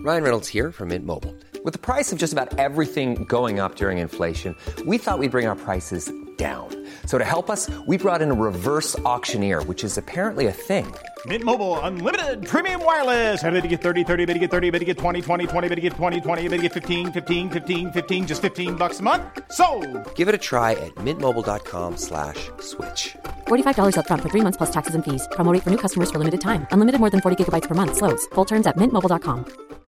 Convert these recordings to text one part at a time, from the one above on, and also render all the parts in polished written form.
Ryan Reynolds here from Mint Mobile. With the price of just about everything going up during inflation, we thought we'd bring our prices down. So to help us, we brought in a reverse auctioneer, which is apparently a thing. Mint Mobile Unlimited Premium Wireless. How to get 30, 30, bit to get 30, bit to get 20, 20, 20, bit to get 20, 20, bit to get 15, 15, 15, 15, just $15 a month? Sold! Give it a try at mintmobile.com/switch. $45 up front for 3 months plus taxes and fees. Promo rate for new customers for limited time. Unlimited more than 40 gigabytes per month. Slows full terms at mintmobile.com.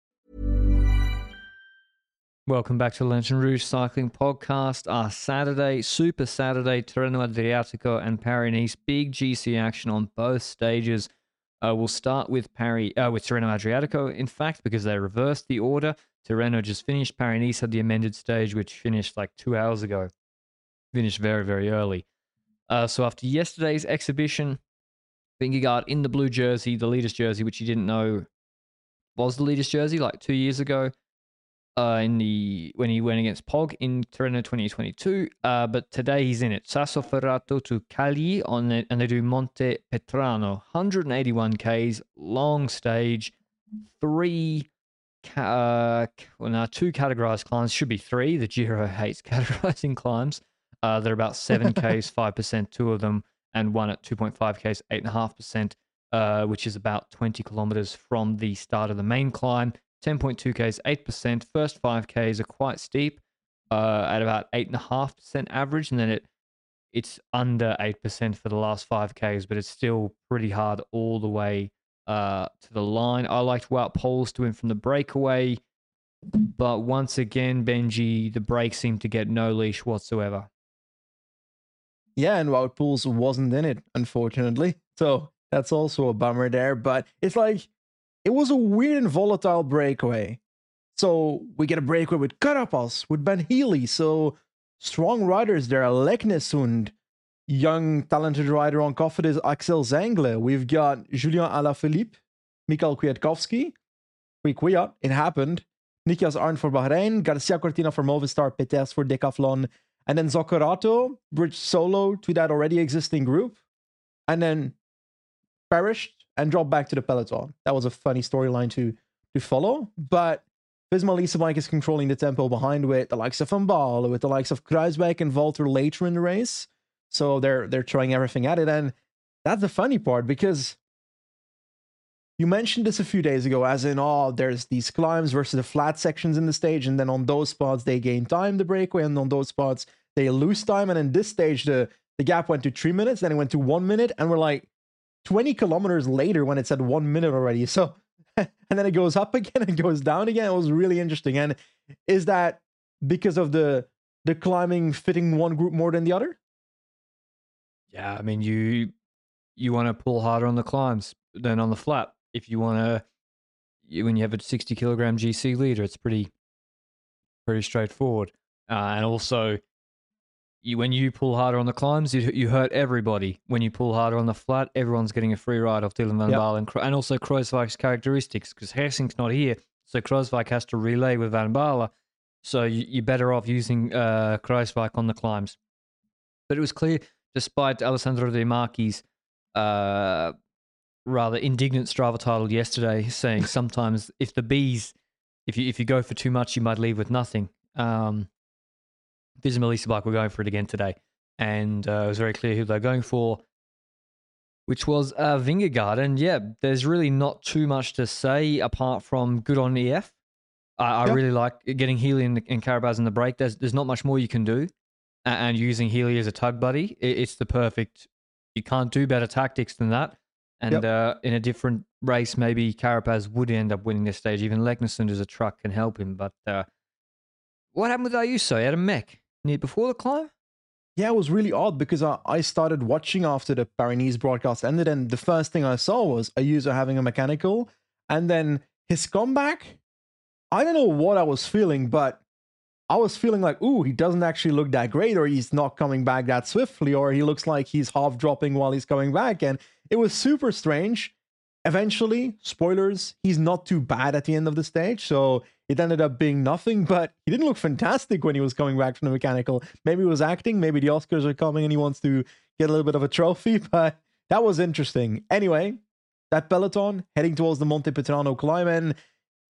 Welcome back to the Lantern Rouge Cycling Podcast. Our Saturday, Super Saturday, Tirreno Adriatico and Paris-Nice. Big GC action on both stages. We'll start with Tirreno Adriatico, in fact, because they reversed the order. Tirreno just finished. Paris-Nice had the amended stage, which finished like 2 hours ago. Finished very, very early. So after yesterday's exhibition, Vingegaard in the blue jersey, the leader's jersey, which you didn't know was the leader's jersey like 2 years ago. When he went against Pog in Tirreno 2022, but today he's in it. Sassoferrato to Cagli and they do Monte Petrano, 181 Ks, long stage, two categorized climbs, should be three. The Giro hates categorizing climbs. They're about 7 Ks, 5%, two of them, and one at 2.5 Ks, 8.5%, which is about 20 kilometers from the start of the main climb. 10.2 Ks, 8%. First 5 Ks are quite steep at about 8.5% average, and then it's under 8% for the last 5 Ks, but it's still pretty hard all the way to the line. I liked Wout Poels to win from the breakaway, but once again, Benji, the break seemed to get no leash whatsoever. Yeah, and Wout Poels wasn't in it, unfortunately. So that's also a bummer there, but it's like, it was a weird and volatile breakaway. So we get a breakaway with Carapaz, with Ben Healy. So strong riders there. Leknesund, young talented rider on Cofidis, Axel Zengle. We've got Julien Alaphilippe, Mikhail Kwiatkowski, it happened. Nikias Arndt for Bahrain, Garcia Cortina for Movistar, Peters for Decathlon, and then Zoccarato bridged solo to that already existing group, and then perished and dropped back to the peloton. That was a funny storyline to follow, but Visma Lease Bike is controlling the tempo behind with the likes of Van Baarle, with the likes of Kruijswijk and Walter later in the race. So they're throwing everything at it, and that's the funny part, because you mentioned this a few days ago, as in, there's these climbs versus the flat sections in the stage, and then on those spots they gain time, the breakaway, and on those spots they lose time, and in this stage the gap went to 3 minutes, then it went to 1 minute, and we're like 20 kilometers later when it's at 1 minute already. So, and then it goes up again and goes down again. It was really interesting. And is that because of the climbing fitting one group more than the other? Yeah, I mean, you want to pull harder on the climbs than on the flat. If you want to, when you have a 60 kilogram GC leader, it's pretty straightforward. And also, when you pull harder on the climbs, you hurt everybody. When you pull harder on the flat, everyone's getting a free ride off Dylan Van Baarle and also Kruijswijk's characteristics, because Hersink's not here, so Kruijswijk has to relay with Van Baarle. So you're better off using Kruijswijk on the climbs. But it was clear, despite Alessandro De Marchi's rather indignant Strava title yesterday, saying sometimes if you go for too much, you might leave with nothing. Visma Lease Bike were going for it again today, and it was very clear who they're going for, which was Vingegaard. And yeah, there's really not too much to say apart from good on EF. I really like getting Healy and Carapaz in the break. There's not much more you can do, and using Healy as a tug buddy, it's the perfect. You can't do better tactics than that. And in a different race, maybe Carapaz would end up winning this stage. Even Leknesund as a truck can help him. But what happened with Ayuso? He had a mech before the climb? Yeah, it was really odd, because I started watching after the Paris-Nice broadcast ended, and the first thing I saw was Ayuso having a mechanical, and then his comeback. I don't know what I was feeling, but I was feeling like, ooh, he doesn't actually look that great, or he's not coming back that swiftly, or he looks like he's half dropping while he's coming back, and it was super strange. Eventually, spoilers, he's not too bad at the end of the stage, so it ended up being nothing, but he didn't look fantastic when he was coming back from the mechanical. Maybe he was acting, maybe the Oscars are coming and he wants to get a little bit of a trophy, but that was interesting. Anyway, that peloton heading towards the Monte Petrano climb, and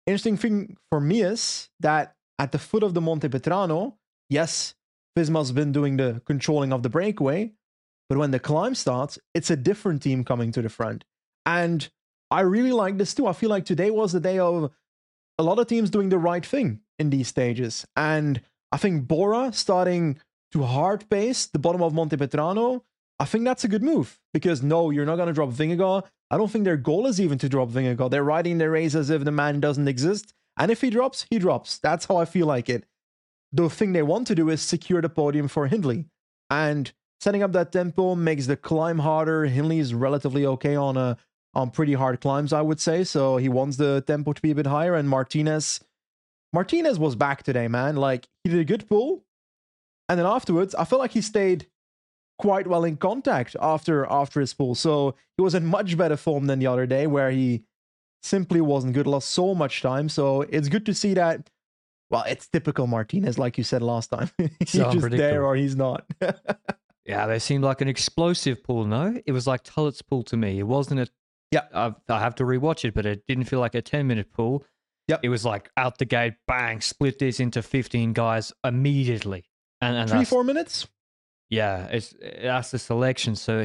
interesting thing for me is that at the foot of the Monte Petrano, yes, Visma's been doing the controlling of the breakaway, but when the climb starts, it's a different team coming to the front. And I really like this too. I feel like today was the day of a lot of teams doing the right thing in these stages. And I think Bora starting to hard pace the bottom of Monte Petrano, I think that's a good move. Because no, you're not going to drop Vingegaard. I don't think their goal is even to drop Vingegaard. They're riding their race as if the man doesn't exist. And if he drops, he drops. That's how I feel like it. The thing they want to do is secure the podium for Hindley. And setting up that tempo makes the climb harder. Hindley is relatively okay on pretty hard climbs, I would say. So he wants the tempo to be a bit higher. And Martinez was back today, man. Like, he did a good pull. And then afterwards, I felt like he stayed quite well in contact after his pull. So he was in much better form than the other day, where he simply wasn't good, lost so much time. So it's good to see that. Well, it's typical Martinez, like you said last time. He's just there or he's not. Yeah, they seemed like an explosive pull, no? It was like Tullett's pull to me. It wasn't a... Yeah. I have to rewatch it, but it didn't feel like a 10-minute pull. Yep. It was like out the gate, bang, split this into 15 guys immediately. And 3-4 minutes? Yeah, that's the selection. So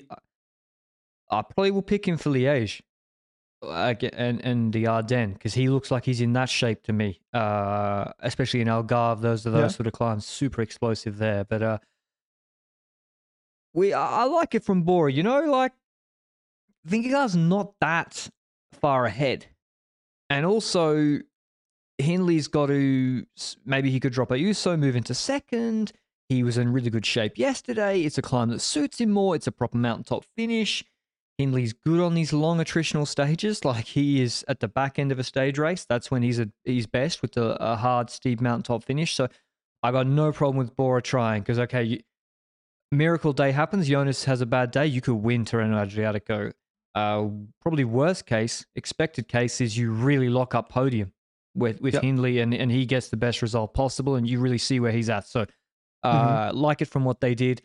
I probably will pick him for Liège. And the Ardennes, because he looks like he's in that shape to me, especially in Algarve. Those sort of climbs, super explosive there. But I like it from Bora. You know, like Vingegaard's not that far ahead, and also Hindley's got to maybe he could drop Ayuso, move into second. He was in really good shape yesterday. It's a climb that suits him more. It's a proper mountaintop finish. Hindley's good on these long attritional stages, like he is at the back end of a stage race. That's when he's best with a hard, steep mountaintop finish. So I got no problem with Bora trying because, okay, miracle day happens. Jonas has a bad day. You could win Tirreno Adriatico. Probably worst case, expected case is you really lock up podium with Hindley and he gets the best result possible and you really see where he's at. So like it from what they did.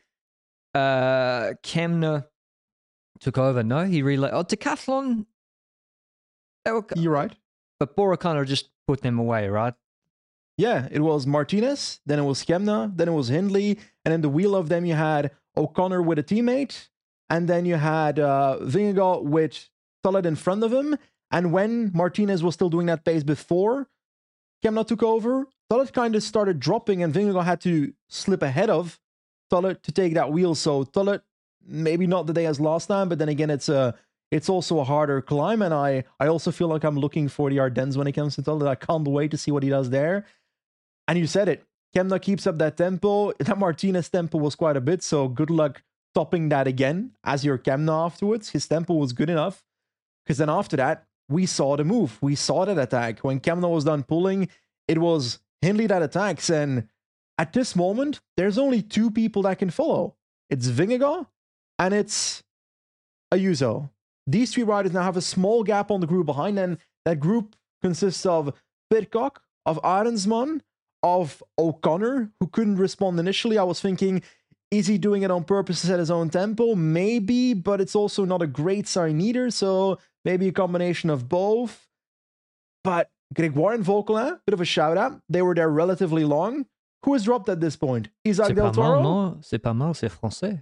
Kemna took over. No, he relayed. Oh, Decathlon. You're right. But Bora kind of just put them away, right? Yeah, it was Martinez, then it was Kemna, then it was Hindley, and in the wheel of them you had O'Connor with a teammate, and then you had Vingegaard with Tullet in front of him. And when Martinez was still doing that pace before Kemna took over, Tullet kind of started dropping, and Vingegaard had to slip ahead of Tullet to take that wheel. So Tullet, maybe not the day as last time, but then again, it's also a harder climb, and I also feel like I'm looking for the Ardennes when it comes to Tullet. I can't wait to see what he does there. And you said it, Kemna keeps up that tempo. That Martinez tempo was quite a bit, so good luck topping that again as your Kemna afterwards. His tempo was good enough, because then after that, we saw the move. We saw that attack. When Kemna was done pulling, it was Hindley that attacks, and at this moment, there's only two people that can follow. It's Vingegaard, and it's Ayuso. These three riders now have a small gap on the group behind, and that group consists of Pidcock, of Arensman, of O'Connor, who couldn't respond initially. I was thinking, is he doing it on purpose to set his own tempo? Maybe, but it's also not a great sign either, so maybe a combination of both. But Grégoire and Vauquelin, bit of a shout out. They were there relatively long. Who has dropped at this point? Isaac Del Toro? Non, c'est pas mal, c'est français.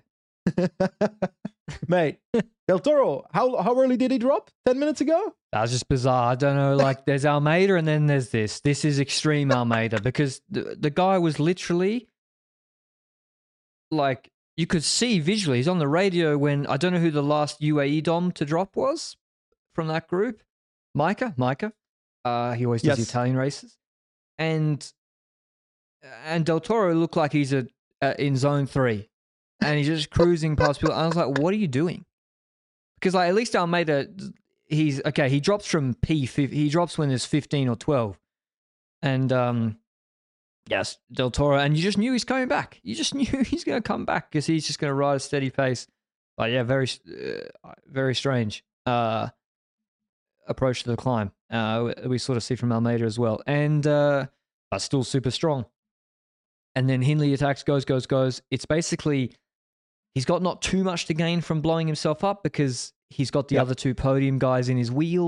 Mate, Del Toro, how early did he drop? 10 minutes ago? That's just bizarre. I don't know. Like, there's Almeida and then there's this. This is extreme Almeida because the guy was literally like, you could see visually. He's on the radio when, I don't know who the last UAE Dom to drop was from that group. Micah. He always does Italian races. And Del Toro looked like he's in zone 3. And he's just cruising past people. I was like, what are you doing? Because like at least Almeida, he drops from P50. He drops when there's 15 or 12. And yes, Del Toro. And you just knew he's coming back. You just knew he's going to come back because he's just going to ride a steady pace. But yeah, very, very strange approach to the climb. We sort of see from Almeida as well. And but still super strong. And then Hindley attacks, goes. It's basically, he's got not too much to gain from blowing himself up because he's got the other two podium guys in his wheel.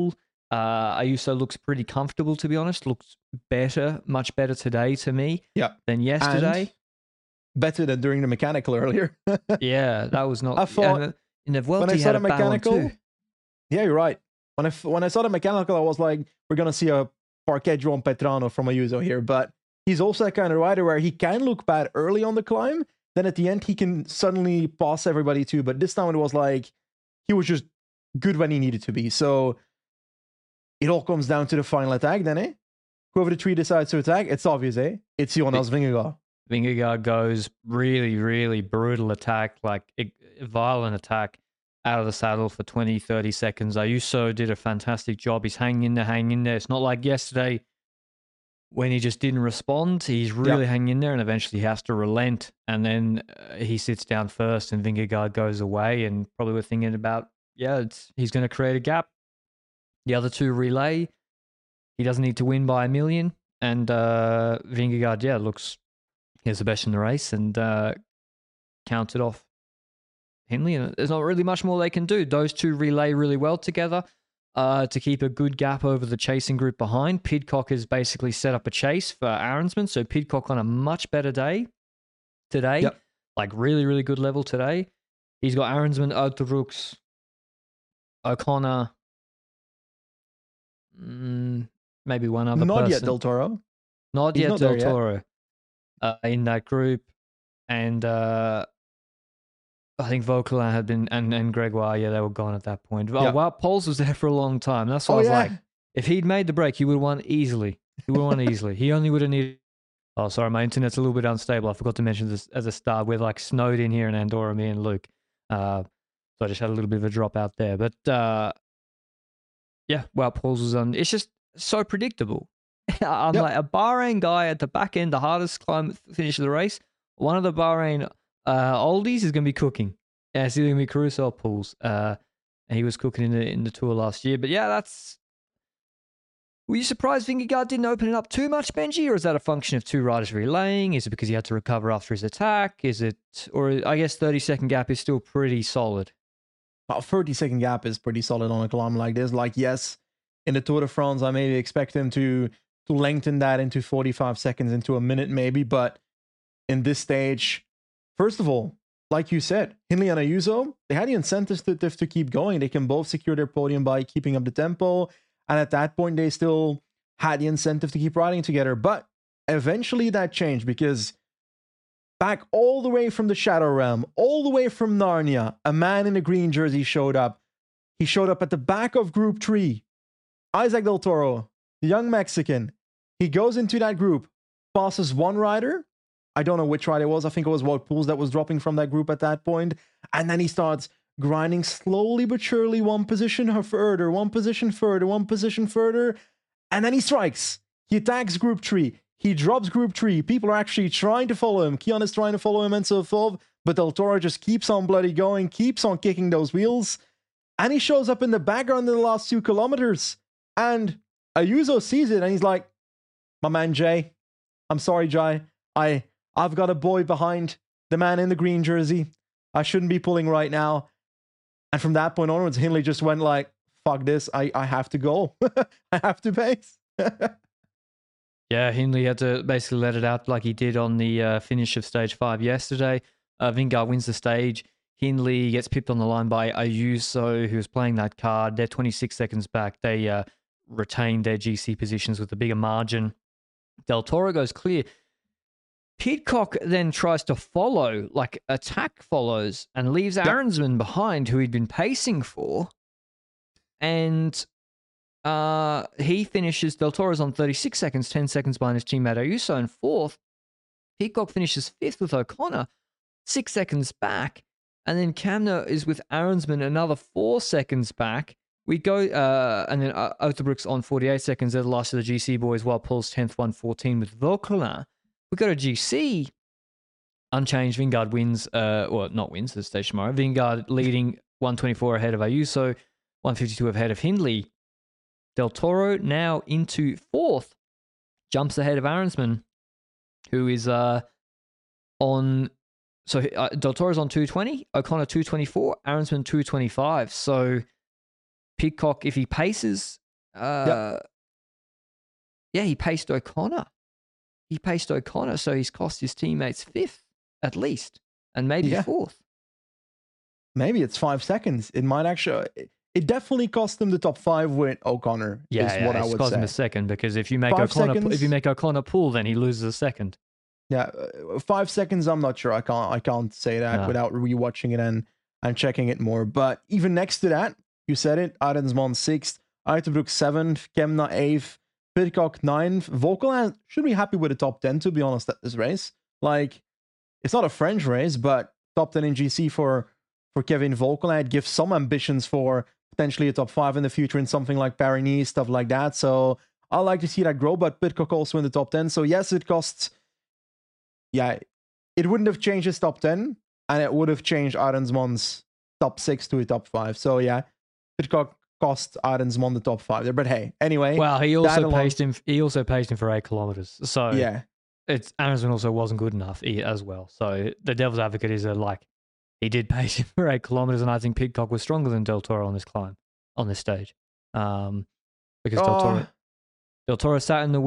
Ayuso looks pretty comfortable, to be honest. Looks better, much better today to me than yesterday. And better than during the mechanical earlier. Yeah, that was not. I thought in the Vuelta, when I he saw had the a battle mechanical, too. yeah, you're right. When I saw the mechanical, I was like, we're gonna see a Parquet Juan Petrano from Ayuso here, but he's also that kind of rider where he can look bad early on the climb, then at the end he can suddenly pass everybody too. But this time it was like he was just good when he needed to be. So it all comes down to the final attack then, eh? Whoever the tree decides to attack, it's obvious, eh? It's Jonas Vingegaard. Vingegaard goes really, really brutal attack, like a violent attack out of the saddle for 20, 30 seconds. Ayuso did a fantastic job. He's hanging in there. It's not like yesterday when he just didn't respond. He's really hanging in there, and eventually he has to relent. And then he sits down first, and Vingegaard goes away. And probably we're thinking about, he's going to create a gap. The other two relay. He doesn't need to win by a million. And Vingegaard, looks he's the best in the race and counted off Hindley. And there's not really much more they can do. Those two relay really well together to keep a good gap over the chasing group behind. Pidcock has basically set up a chase for Arensman. So Pidcock on a much better day today. Like really, really good level today. He's got Arensman, Uterbrooks, O'Connor, maybe one other person. Not yet Del Toro. Not yet Del Toro in that group. And I think Vauquelin had been, and Gregoire, they were gone at that point. Well, Poles was there for a long time. That's why I was like, if he'd made the break, he would have won easily. He only would have needed. Oh, sorry, my internet's a little bit unstable. I forgot to mention this as a start. We're like snowed in here in Andorra, me and Luke. So I just had a little bit of a drop out there. But Poles was on. It's just so predictable. I'm like a Bahrain guy at the back end, the hardest finish of the race. One of the Bahrain oldies is going to be cooking. Yeah, it's either going to be Caruso or Poles. He was cooking in the Tour last year. But were you surprised Vingegaard didn't open it up too much, Benji? Or is that a function of two riders relaying? Is it because he had to recover after his attack? Or I guess 30-second gap is still pretty solid. A 30-second gap is pretty solid on a climb like this. Like, yes, in the Tour de France, I maybe expect him to lengthen that into 45 seconds, into a minute maybe. But in this stage, first of all, like you said, Hindley and Ayuso, they had the incentives to keep going. They can both secure their podium by keeping up the tempo. And at that point, they still had the incentive to keep riding together. But eventually that changed because back all the way from the Shadow Realm, all the way from Narnia, a man in a green jersey showed up. He showed up at the back of Group 3. Isaac Del Toro, the young Mexican. He goes into that group, passes one rider. I don't know which rider it was. I think it was Wout Poels that was dropping from that group at that point. And then he starts grinding slowly but surely one position further. And then he strikes. He attacks Group 3. He drops Group 3. People are actually trying to follow him. Kian is trying to follow him and so forth. But Del Toro just keeps on bloody going, keeps on kicking those wheels. And he shows up in the background in the last 2 kilometers. And Ayuso sees it and he's like, my man Jay, I'm sorry, Jay. I've got a boy behind the man in the green jersey. I shouldn't be pulling right now. And from that point onwards, Hindley just went like, fuck this. I have to go. I have to pace. Yeah, Hindley had to basically let it out like he did on the finish of stage 5 yesterday. Vingegaard wins the stage. Hindley gets pipped on the line by Ayuso, who was playing that card. They're 26 seconds back. They retained their GC positions with a bigger margin. Del Toro goes clear. Pidcock then tries to follow, like attack follows, and leaves Arensman behind, who he'd been pacing for. And he finishes, Del Toro's on 36 seconds, 10 seconds behind his teammate Ayuso in 4th. Pidcock finishes 5th with O'Connor, 6 seconds back. And then Kamna is with Arensman another 4 seconds back. We go, and then Uterbrooks on 48 seconds. They're the last of the GC boys, while Paul's 10th, 1:14 with Vauquelin. We go to GC. Unchanged, Vingegaard wins, not wins, the stage tomorrow. Vingegaard leading 124 ahead of Ayuso, 152 ahead of Hindley. Del Toro now into 4th, jumps ahead of Arensman, who is on... So Del Toro's on 220, O'Connor 224, Arensman 225. So Pidcock, if he paces Yeah, he paced O'Connor. So he's cost his teammates 5th at least, and maybe 4th. Maybe it's 5 seconds. It might actually. It definitely cost him the top 5 with O'Connor. Yeah, is what I would cost say. him a second because if you make 5 seconds, if you make O'Connor pull, then he loses a second. Yeah, 5 seconds. I'm not sure. I can't say that without rewatching it and checking it more. But even next to that, you said it. Arensman 6th, Uiterbroek 7th, Kemna 8th, Pidcock 9th. Vogeland should be happy with the top 10, to be honest, at this race. Like, it's not a French race, but top 10 in GC for Kevin Vogeland gives some ambitions for potentially a top 5 in the future in something like Paris-Nice, stuff like that. So I like to see that grow, but Pidcock also in the top 10. So yes, it costs. Yeah, it wouldn't have changed his top 10, and it would have changed Arensman's top 6 to a top 5. So yeah, Pidcock cost Arensman the top 5 there. But hey, anyway. Well, he also paced him. He also paced him for 8 kilometers. So yeah, Arensman also wasn't good enough as well. So the devil's advocate is that like he did pace him for 8 kilometers, and I think Pidcock was stronger than Del Toro on this climb, on this stage, because Del Toro sat in the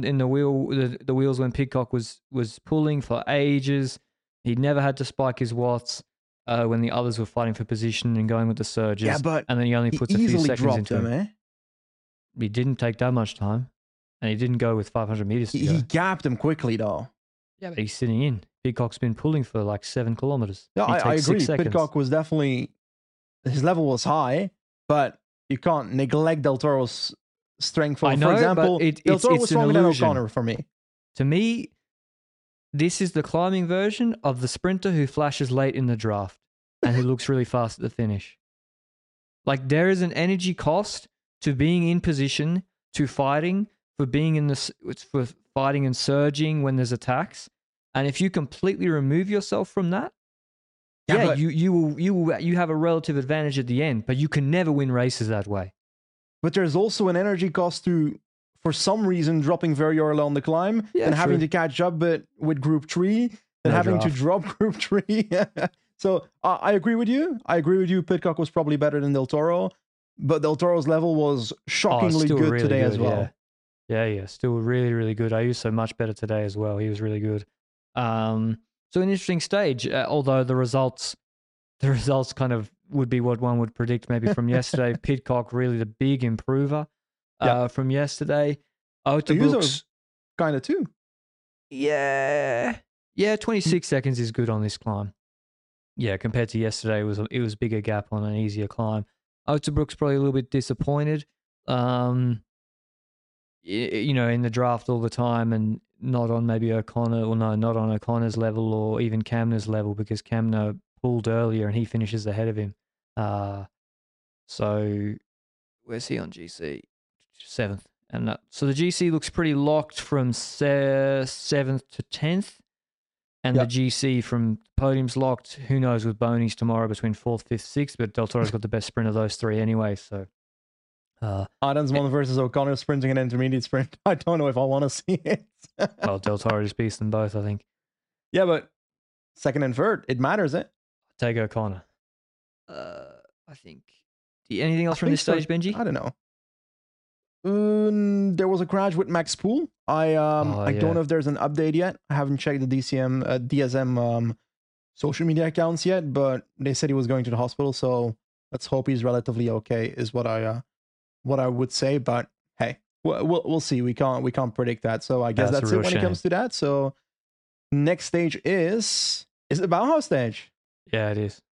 wheels when Pidcock was pulling for ages. He never had to spike his watts when the others were fighting for position and going with the surges. Yeah, but and then he only puts a few seconds into him. Eh? He didn't take that much time, and he didn't go with 500 meters to go. He gapped him quickly though. Yeah, but he's sitting in. Pidcock's been pulling for like 7 kilometers. Yeah, I agree. Pidcock was definitely, his level was high, but you can't neglect Del Toro's strength. For example, Del Toro was stronger than O'Connor for me. To me, this is the climbing version of the sprinter who flashes late in the draft and who looks really fast at the finish. Like, there is an energy cost to being in position, to fighting, for fighting and surging when there's attacks. And if you completely remove yourself from that, you have a relative advantage at the end, but you can never win races that way. But there's also an energy cost to, for some reason, dropping very early on the climb and having to catch up with Group 3 and having to drop Group 3. So I agree with you. Pidcock was probably better than Del Toro, but Del Toro's level was shockingly good really today as well. Yeah. Still really, really good. Ayuso much better today as well. He was really good. So an interesting stage, although the results kind of would be what one would predict maybe from yesterday. Pidcock really the big improver from yesterday. Ayuso kind of too. Yeah, 26 seconds is good on this climb. Yeah, compared to yesterday, it was bigger gap on an easier climb. Uiterbroek's probably a little bit disappointed, in the draft all the time and not on maybe O'Connor, or no, not on O'Connor's level or even Kamna's level, because Kamna pulled earlier and he finishes ahead of him. So where's he on GC? 7th. And so the GC looks pretty locked from 7th to 10th. And the GC from podium's locked. Who knows with Bonies tomorrow between 4th, 5th, 6th, but Del Toro's got the best sprint of those 3 anyway. So Arensman versus O'Connor sprinting an intermediate sprint. I don't know if I want to see it. Well, Del Toro just beats them both, I think. Yeah, but second and third, it matters, eh? Take O'Connor. I think. Anything else from this stage, Benji? I don't know. There was a crash with Max Poole. I don't know if there's an update yet. I haven't checked the DSM social media accounts yet, but they said he was going to the hospital, so let's hope he's relatively okay. Is what I would say. But hey, we'll see. We can't predict that. So I guess that's it when it comes to that. So next stage is the Bauhaus stage. Yeah, it is.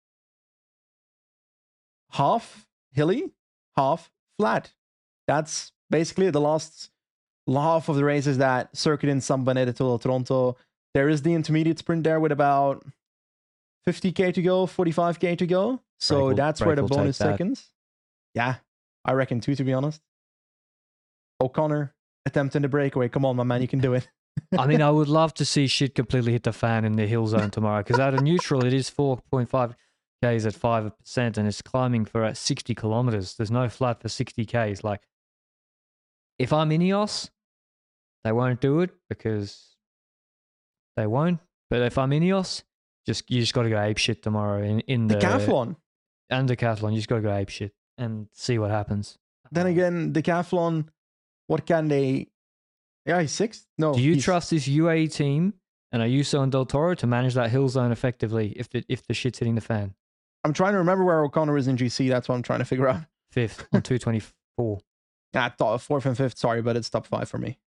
Half hilly, half flat. That's basically the last half of the races that circuit in San Benedetto, Toronto. There is the intermediate sprint there with about 50k to go, 45k to go. So that's where the bonus seconds. Yeah, I reckon too, to be honest. O'Connor attempting the breakaway. Come on, my man, you can do it. I mean, I would love to see shit completely hit the fan in the hill zone tomorrow, because out of neutral, it is 4.5 Ks at 5%, and it's climbing for 60 kilometers. There's no flat for 60 Ks. Like, if I'm Ineos, they won't do it because they won't. But if I'm Ineos, you just got to go ape shit tomorrow in the decathlon. And decathlon, you just got to go ape shit and see what happens. then again, Decathlon, what can they? Yeah, he's sixth. No, Do you trust this UAE team and Ayuso and Del Toro to manage that hill zone effectively if the shit's hitting the fan? I'm trying to remember where O'Connor is in GC. That's what I'm trying to figure out. Fifth on 224. Fourth and fifth. Sorry, but it's top 5 for me.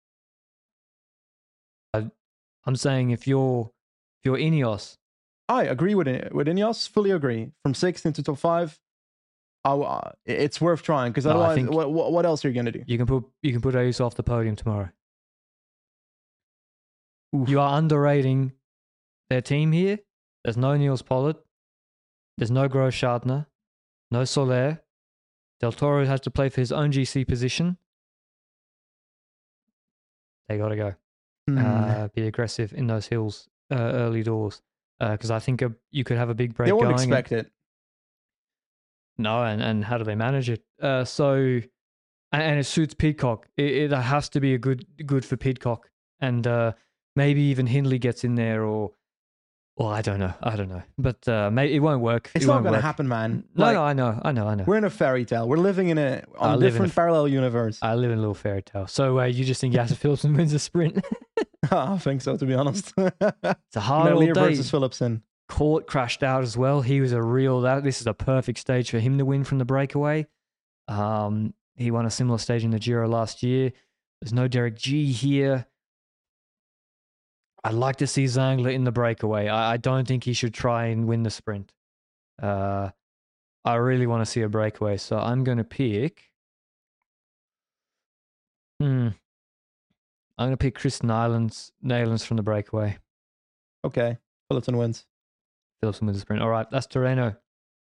I'm saying if you're Ineos, I agree with Ineos. Fully agree. From 6th into top 5, it's worth trying because No, I otherwise, think- what else are you gonna do? you can put Ayuso off the podium tomorrow. Oof. You are underrating their team here. There's no Niels Pollard. There's no Groschartner. No Soler. Del Toro has to play for his own GC position. They got to go. Be aggressive in those hills early doors because I think you could have a big break They won't going. expect it. No, and how do they manage it? And it suits Pidcock. It has to be a good for Pidcock, and maybe even Hindley gets in there, or I don't know, but maybe it won't work. It's It not won't going to work. happen, man. No, Like, no, I know. we're in a fairy tale. We're living in a I live in a different parallel universe. I live in a little fairy tale. So you just think Jasper Philipsen wins a sprint? I think so, to be honest. It's a hard old Melier day. versus Philipsen. Court crashed out as well. He was this is a perfect stage for him to win from the breakaway. He won a similar stage in the Giro last year. There's no Derek G here. I'd like to see Zangler in the breakaway. I don't think he should try and win the sprint. I really want to see a breakaway, so I'm going to pick. I'm going to pick Chris Nylans from the breakaway. Okay. Philipsen wins. Philipsen with the sprint. All right, that's Torreno.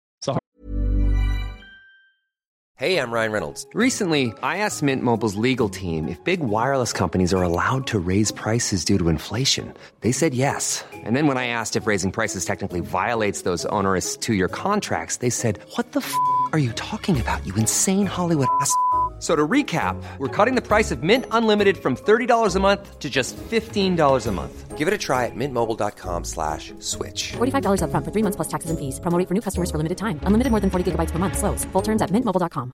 Hey, I'm Ryan Reynolds. Recently, I asked Mint Mobile's legal team if big wireless companies are allowed to raise prices due to inflation. They said yes. And then when I asked if raising prices technically violates those onerous 2-year contracts, they said, "What the f*** are you talking about, you insane Hollywood ass?" So to recap, we're cutting the price of Mint Unlimited from $30 a month to just $15 a month. Give it a try at mintmobile.com/switch. $45 upfront for 3 months plus taxes and fees. Promo rate for new customers for limited time. Unlimited more than 40 gigabytes per month. Slows full terms at mintmobile.com.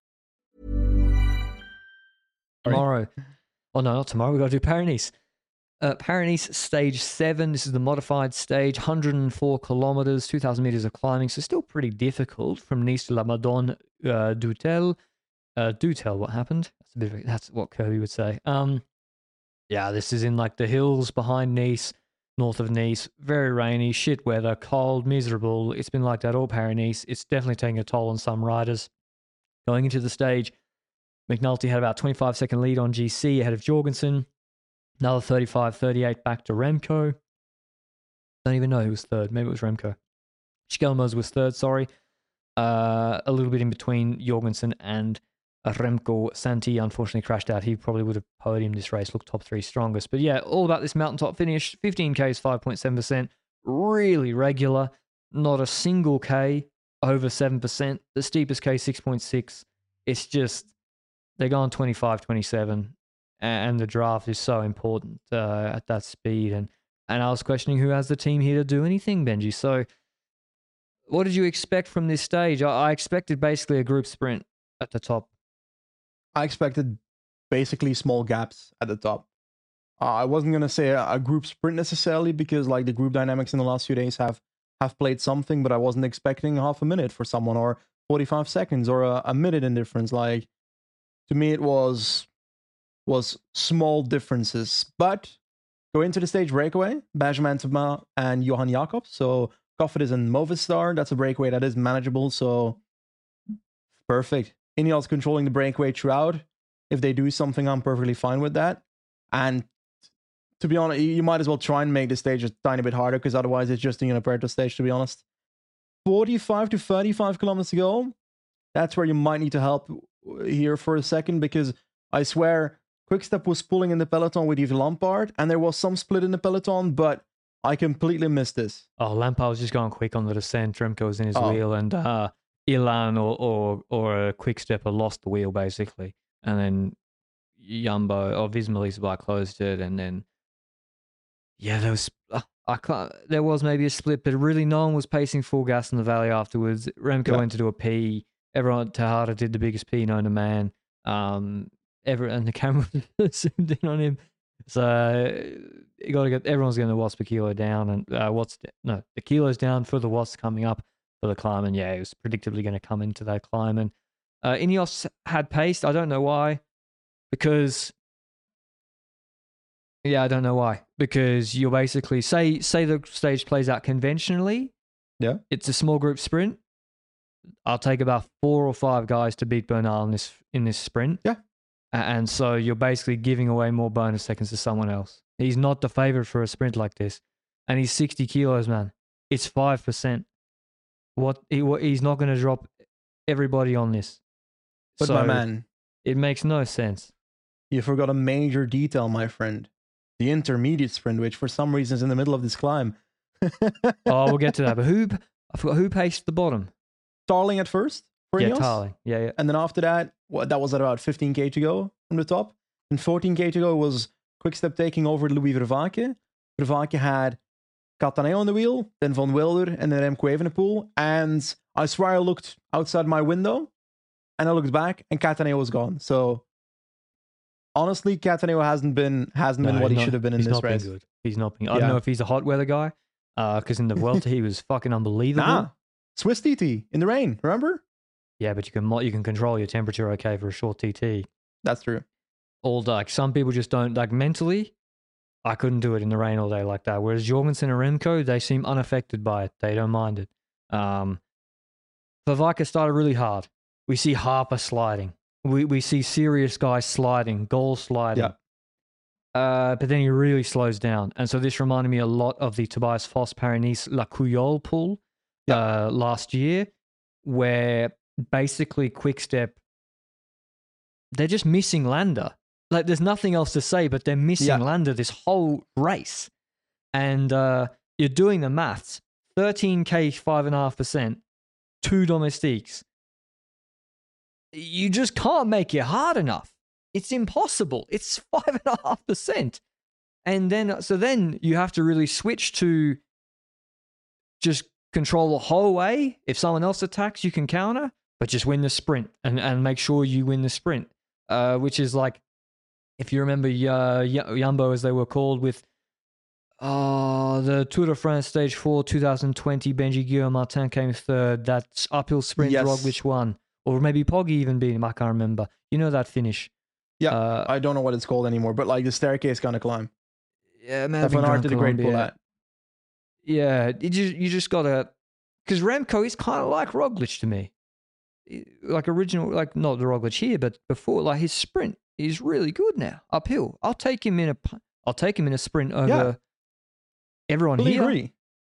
Tomorrow. Oh, no, not tomorrow. We've got to do Paris-Nice. Paris-Nice stage 7. This is the modified stage. 104 kilometers, 2,000 meters of climbing. So still pretty difficult from Nice to La Madone d'Utel. Dutel, what happened? That's what Kirby would say. Yeah, this is in like the hills behind Nice, north of Nice. Very rainy, shit weather, cold, miserable. It's been like that all Paris-Nice. It's definitely taking a toll on some riders. Going into the stage, McNulty had about 25-second lead on GC ahead of Jorgensen. Another 35-38 back to Remco. Don't even know who was third. Maybe it was Remco. Schelmers was third, sorry. A little bit in between Jorgensen and Remco. Santi unfortunately crashed out. He probably would have podiumed this race, looked top 3 strongest. But yeah, all about this mountaintop finish. 15Ks, 5.7%. Really regular. Not a single K over 7%. The steepest K, 6.6. It's just, they're going 25, 27. And the draft is so important at that speed. And I was questioning who has the team here to do anything, Benji. So what did you expect from this stage? I expected basically a group sprint at the top. I expected basically small gaps at the top. I wasn't going to say a group sprint necessarily because like the group dynamics in the last few days have played something, but I wasn't expecting half a minute for someone or 45 seconds or a minute in difference. Like, to me, it was small differences. But go into the stage breakaway, Benjamin Thomas and Johan Jacobs. So Cofidis and Movistar. That's a breakaway that is manageable. So perfect. Ineos controlling the breakaway throughout. If they do something, I'm perfectly fine with that. And to be honest, you might as well try and make the stage a tiny bit harder because otherwise it's just an Uniperto stage, to be honest. 45 to 35 kilometers to go. That's where you might need to help here for a second because I swear Quickstep was pulling in the peloton with Yves Lampaert and there was some split in the peloton, but I completely missed this. Oh, Lampaert was just going quick on the descent. Remco was in his wheel and Ilan or Quickstepper lost the wheel basically. And then Jumbo or Visma closed it and then there was maybe a split, but really no one was pacing full gas in the valley afterwards. Remco went to do a P. Everyone, Tejada did the biggest P known to man. And the camera zoomed in on him. So you got to get everyone's getting the watts per kilo down, and the kilos down for the watts coming up for the climb. And yeah, it was predictably going to come into that climb. And Ineos had paced. I don't know why, because I don't know why. Because you're basically say the stage plays out conventionally. Yeah, it's a small group sprint. I'll take about 4 or 5 guys to beat Bernal in this sprint. Yeah. And so you're basically giving away more bonus seconds to someone else. He's not the favorite for a sprint like this. And he's 60 kilos, man. It's 5%. He's not going to drop everybody on this. But so my man, it makes no sense. You forgot a major detail, my friend. The intermediate sprint, which for some reason is in the middle of this climb. Oh, we'll get to that. But I forgot who paced the bottom. Tarling at first for Ineos. Tarling. Yeah. And then after that, that was at about 15k to go from the top. And 14k to go was Quickstep taking over Louis Vervaeke. Vervaeke had Cataneo on the wheel, then Van Wilder, and then Remco Evenepoel. And I swear I looked outside my window, and I looked back, and Cataneo was gone. So honestly, Cataneo hasn't been what he should have been in this race. Good. He's not been. I don't know if he's a hot weather guy, because in the Vuelta he was fucking unbelievable. Nah, Swiss TT in the rain, remember? Yeah, but you can control your temperature okay for a short TT. That's true. Like some people just don't, like mentally, I couldn't do it in the rain all day like that. Whereas Jorgensen and Remco, they seem unaffected by it. They don't mind it. Vervaeke started really hard. We see Harper sliding. We see serious guys sliding, goal sliding. Yeah. But then he really slows down. And so this reminded me a lot of the Tobias Foss Paris-Nice La Couillole pool last year, where basically Quickstep, they're just missing Landa. Like there's nothing else to say, but they're missing Landa this whole race. And you're doing the maths. 13k, 5.5%, 2 domestiques. You just can't make it hard enough. It's impossible. It's 5.5%. And then you have to really switch to just control the whole way. If someone else attacks, you can counter, but just win the sprint and make sure you win the sprint. Which is like, if you remember Jumbo, as they were called, with the Tour de France Stage 4 2020, Benji Guillaume Martin came third. That uphill sprint, Roglic won. Or maybe Poggi even beat him, I can't remember. You know that finish. Yeah, I don't know what it's called anymore, but like the staircase kind of climb. Yeah, man. F1R did a great pull at. Yeah, you just gotta, because Remco is kind of like Roglic to me, like original, like not the Roglic here, but before, like his sprint is really good now uphill. I'll take him in a sprint over everyone here. Agree.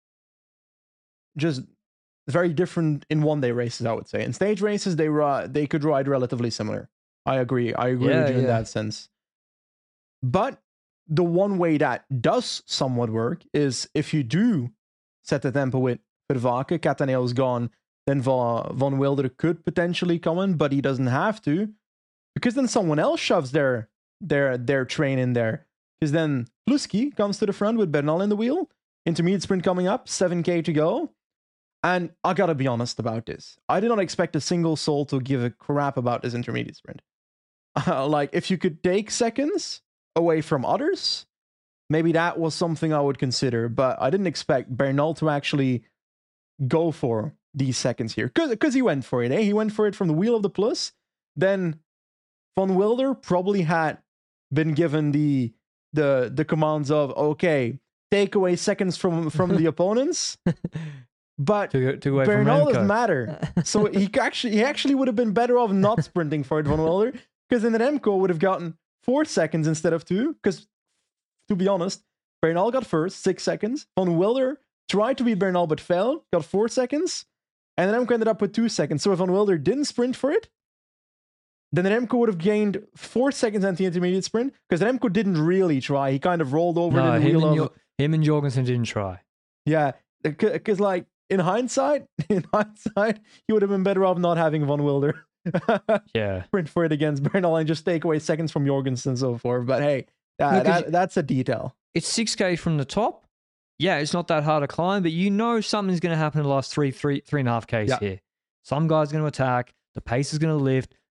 Just very different in one day races, I would say. In stage races, they could ride relatively similar. I agree with you in that sense. But the one way that does somewhat work is if you do set the tempo with Vervaeke, Cataneo is gone, then Van Wilder could potentially come in, but he doesn't have to, because then someone else shoves their train in there. Because then Plusky comes to the front with Bernal in the wheel, intermediate sprint coming up, 7k to go. And I gotta be honest about this. I did not expect a single soul to give a crap about this intermediate sprint. Like, if you could take seconds away from others, maybe that was something I would consider. But I didn't expect Bernal to actually go for these seconds here. Because he went for it, eh? He went for it from the wheel of the plus. Then Van Wilder probably had been given the commands of, okay, take away seconds from the opponents. But Bernal doesn't matter. So he actually would have been better off not sprinting for it, Van Wilder, because then Remco would have gotten 4 seconds instead of 2. Because, to be honest, Bernal got first, 6 seconds. Van Wilder tried to beat Bernal but failed, got 4 seconds. And then Remco ended up with 2 seconds. So if Van Wilder didn't sprint for it, then Remco would have gained 4 seconds on the intermediate sprint, because Remco didn't really try. He kind of rolled over in the wheel of... him and Jorgensen didn't try. Yeah, because like, in hindsight, he would have been better off not having Van Wilder. Sprint for it against Bernal and just take away seconds from Jorgensen and so forth. But hey, that's a detail. It's 6k from the top. Yeah, it's not that hard to climb, but you know something's going to happen in the last 3.5 k's here. Some guy's going to attack. The pace is going to lift.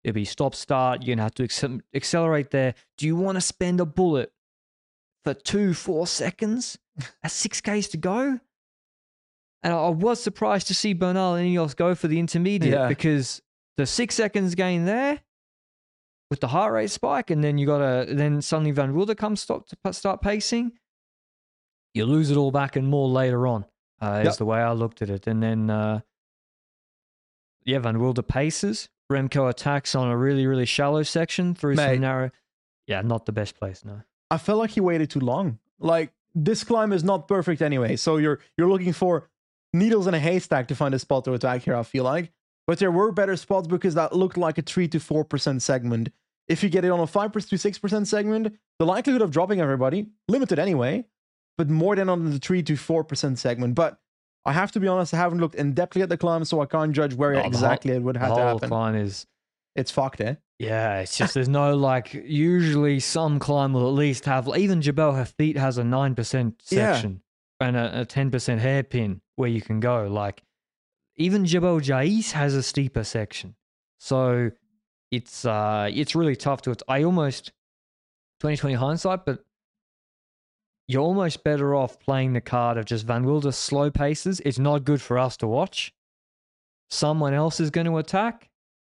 It'll be stop start. You're going to have to accelerate there. Do you want to spend a bullet for 4 seconds at 6Ks to go? And I was surprised to see Bernal and Ineos go for the intermediate because the 6 seconds gain there with the heart rate spike, and then then suddenly Van Wilder comes to start pacing. You lose it all back and more later on. Is the way I looked at it. And then, Van Wilder paces. Remco attacks on a really, really shallow section through some narrow. Yeah, not the best place, no. I felt like he waited too long. Like, this climb is not perfect anyway, so you're looking for needles in a haystack to find a spot to attack here, I feel like. But there were better spots because that looked like a 3 to 4% segment. If you get it on a 5% to 6% segment, the likelihood of dropping everybody, limited anyway, but more than on the 3 to 4% segment. But I have to be honest, I haven't looked in-depthly at the climb, so I can't judge where exactly it would have to happen. The climb is... It's fucked, eh? Yeah, it's just there's no, like, usually some climb will at least have... Even Jebel Hafit has a 9% section and a 10% hairpin where you can go. Like, even Jebel Jais has a steeper section. So it's really tough to... I almost... 2020 hindsight, but you're almost better off playing the card of just Van Wilder slow paces. It's not good for us to watch. Someone else is going to attack.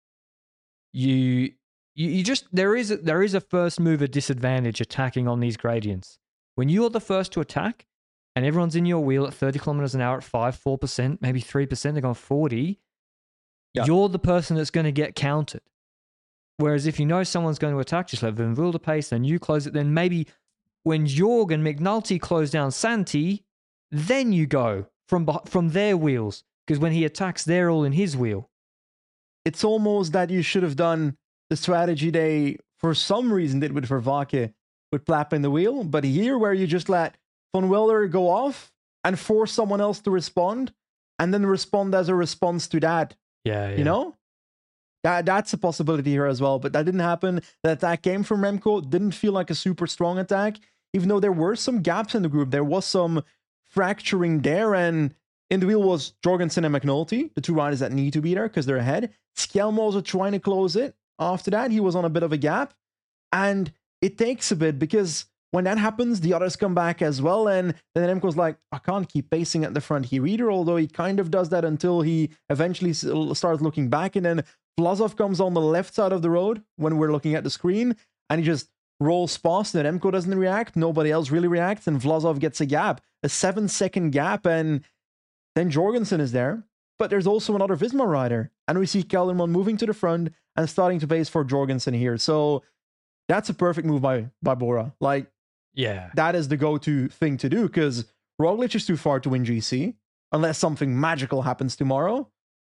You just... There is a first mover disadvantage attacking on these gradients. When you're the first to attack, and everyone's in your wheel at 30 kilometers an hour at 4%, maybe 3%, they're going 40, you're the person that's going to get counted. Whereas if you know someone's going to attack, just let Van Wilder pace, then you close it, then maybe when Jorg and McNulty close down Santi, then you go from their wheels, because when he attacks, they're all in his wheel. It's almost that you should have done the strategy they, for some reason, did with Vervaeke, with Plapp in the wheel, but here where you just let Van Wilder go off and force someone else to respond, and then respond as a response to that. Yeah. You know? That's a possibility here as well, but that didn't happen. The attack came from Remco, didn't feel like a super strong attack, even though there were some gaps in the group. There was some fracturing there, and in the wheel was Jorgensen and McNulty, the two riders that need to be there because they're ahead. Skjelmo also trying to close it. After that, he was on a bit of a gap, and it takes a bit because when that happens, the others come back as well, and then Remco's like, I can't keep pacing at the front here either, although he kind of does that until he eventually starts looking back, and then Vlasov comes on the left side of the road when we're looking at the screen, and he just rolls past, and Remco doesn't react, nobody else really reacts, and Vlasov gets a gap, a 7-second gap, and then Jorgensen is there, but there's also another Visma rider, and we see Kelderman moving to the front and starting to pace for Jorgensen here, so that's a perfect move by Bora. Like, yeah, that is the go-to thing to do, because Roglic is too far to win GC, unless something magical happens tomorrow,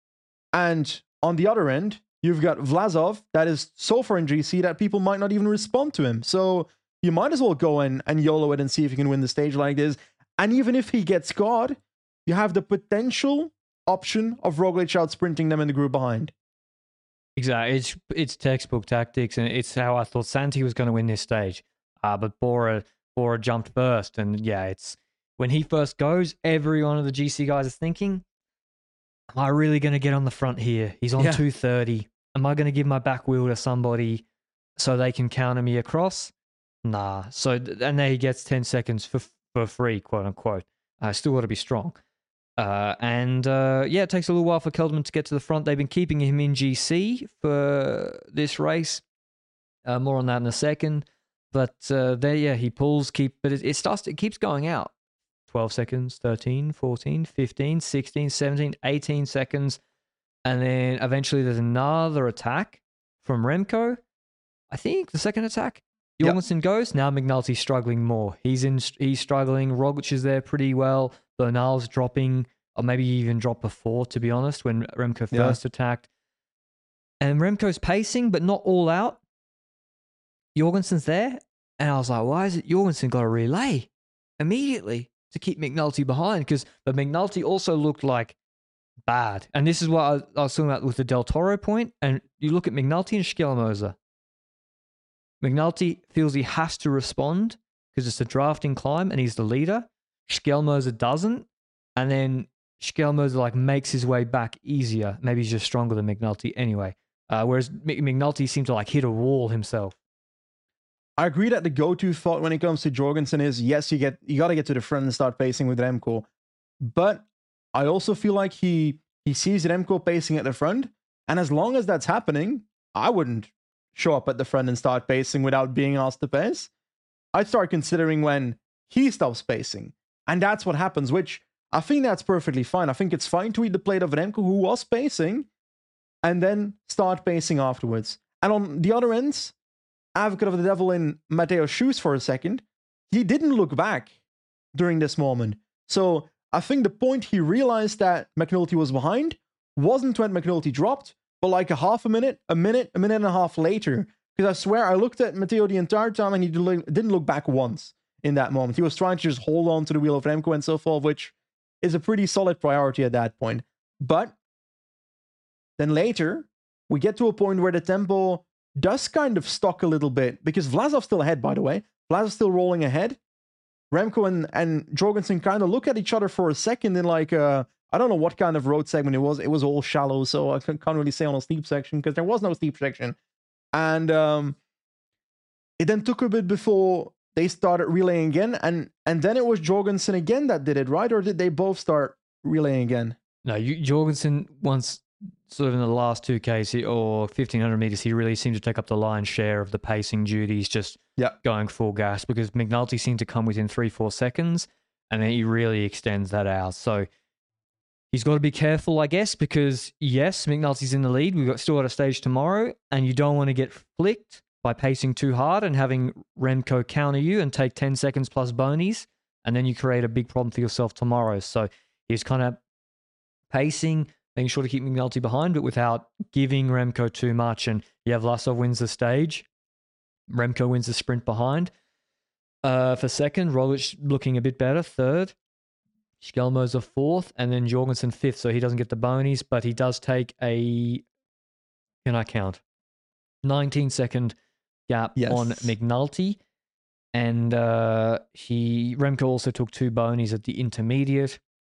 and on the other end, you've got Vlasov that is so far in GC that people might not even respond to him. So you might as well go in and YOLO it and see if you can win the stage like this. And even if he gets caught, you have the potential option of Roglic out sprinting them in the group behind. Exactly. It's textbook tactics, and it's how I thought Santi was going to win this stage. But Bora jumped first. And yeah, it's when he first goes, every one of the GC guys is thinking, am I really going to get on the front here? He's on 230. Am I going to give my back wheel to somebody so they can counter me across? Nah. So, and then he gets 10 seconds for free, quote unquote. Still got to be strong. It takes a little while for Kelderman to get to the front. They've been keeping him in GC for this race. More on that in a second. But he pulls, but it keeps going out. 12 seconds, 13, 14, 15, 16, 17, 18 seconds. And then eventually there's another attack from Remco. I think the second attack. Jorgensen goes. Now McNulty's struggling more. He's struggling. Roglic is there pretty well. Bernal's dropping, or maybe even dropped before, to be honest, when Remco first attacked. And Remco's pacing, but not all out. Jorgensen's there. And I was like, why is it Jorgensen got a relay immediately to keep McNulty behind? Because the McNulty also looked like bad. And this is what I was talking about with the Del Toro point. And you look at McNulty and Skjelmoser. McNulty feels he has to respond because it's a drafting climb and he's the leader. Skjelmoser doesn't. And then Skjelmoser makes his way back easier. Maybe he's just stronger than McNulty anyway. Whereas McNulty seemed to like hit a wall himself. I agree that the go-to thought when it comes to Jorgensen is, yes, you got to get to the front and start pacing with Remco. But I also feel like he sees Remco pacing at the front, and as long as that's happening, I wouldn't show up at the front and start pacing without being asked to pace. I'd start considering when he stops pacing. And that's what happens, which I think that's perfectly fine. I think it's fine to eat the plate of Remco, who was pacing, and then start pacing afterwards. And on the other ends, advocate of the devil in Matteo's shoes for a second, he didn't look back during this moment. So I think the point he realized that McNulty was behind wasn't when McNulty dropped, but like a half a minute and a half later. Because I swear I looked at Matteo the entire time and he didn't look back once in that moment. He was trying to just hold on to the wheel of Remco and so forth, which is a pretty solid priority at that point. But then later, we get to a point where the tempo does kind of stock a little bit, because Vlasov's still ahead, by the way. Vlasov's still rolling ahead. Remco and Jorgensen kind of look at each other for a second in like I don't know what kind of road segment it was. It was all shallow, so I can't really say on a steep section because there was no steep section. And it then took a bit before they started relaying again, and then it was Jorgensen again that did it, right? Or did they both start relaying again? No, Jorgensen once sort of in the last 2Ks or 1500 meters, he really seemed to take up the lion's share of the pacing duties, just going full gas, because McNulty seemed to come within 3-4 seconds, and then he really extends that out. So he's got to be careful, I guess, because yes, McNulty's in the lead. We've still got a stage tomorrow, and you don't want to get flicked by pacing too hard and having Remco counter you and take 10 seconds plus bonies, and then you create a big problem for yourself tomorrow. So he's kind of pacing, making sure to keep McNulty behind, but without giving Remco too much. And Vlasov wins the stage. Remco wins the sprint behind. For second, Roglic looking a bit better, third. Schelmoser fourth, and then Jorgensen fifth, so he doesn't get the bonies, but he does take a, can I count? 19-second gap on McNulty. And Remco also took 2 bonies at the intermediate.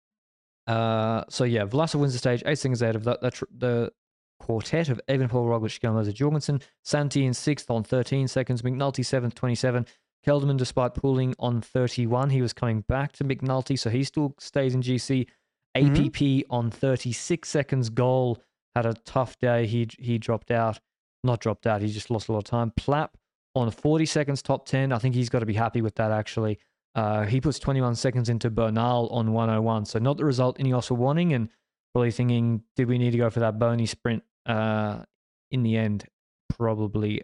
Vlasov wins the stage, 8 seconds ahead of the quartet of Evenepoel, Roglic, Schelmoser, Jorgensen. Santi in 6th on 13 seconds. McNulty 7th, 27. Kelderman, despite pulling on 31, he was coming back to McNulty, so he still stays in GC. APP on 36 seconds. Goal had a tough day. He dropped out. Not dropped out, he just lost a lot of time. Plapp on 40 seconds, top 10. I think he's got to be happy with that, actually. He puts 21 seconds into Bernal on 101. So not the result Ineos were wanting, and probably thinking, did we need to go for that bony sprint? In the end, probably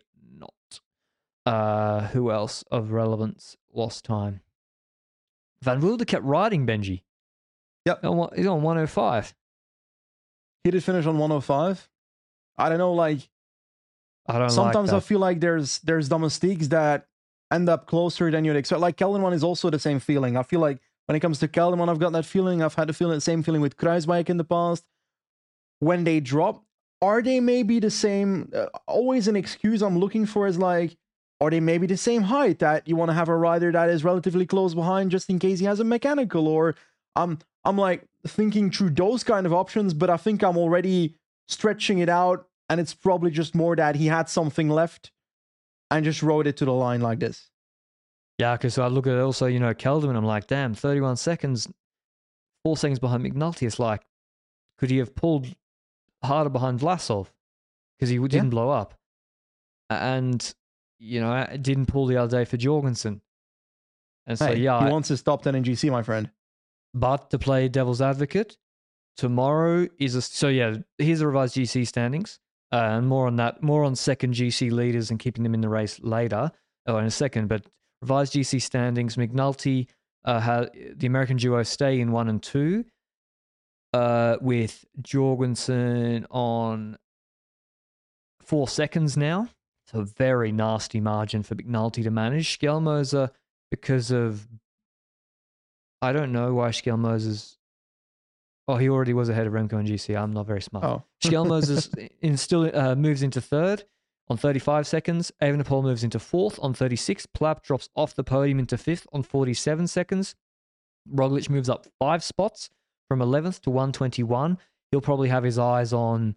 not. Who else of relevance lost time? Van Wilder kept riding, Benji. Yep. He's on 105. He did finish on 105. I don't know, sometimes I feel like there's domestiques that end up closer than you'd expect. Like Kelderman is also the same feeling. I feel like when it comes to Kelderman, I've got that feeling. I've had the same feeling with Kruijswijk in the past. When they drop, are they maybe the same? Always an excuse I'm looking for is like, are they maybe the same height that you want to have a rider that is relatively close behind just in case he has a mechanical? Or I'm like thinking through those kind of options, but I think I'm already stretching it out, and it's probably just more that he had something left and just rode it to the line like this. Yeah, because I look at it also, Kelderman, I'm like, damn, 31 seconds, 4 seconds behind McNulty. It's like, could he have pulled harder behind Vlasov? Because he didn't blow up. And, it didn't pull the other day for Jorgensen. And so, he wants his top 10 in GC, my friend. But to play devil's advocate, tomorrow is here's the revised GC standings. And more on second GC leaders and keeping them in the race later, or in a second. But revised GC standings, McNulty, the American duo stay in 1 and 2, with Jorgensen on 4 seconds now. So a very nasty margin for McNulty to manage. Schelmoser, because of, I don't know why Schelmoser's, he already was ahead of Remco in GC. I'm not very smart. Oh. Schelmoser still moves into 3rd on 35 seconds. Evenepoel moves into 4th on 36. Plapp drops off the podium into 5th on 47 seconds. Roglic moves up 5 spots from 11th to 121. He'll probably have his eyes on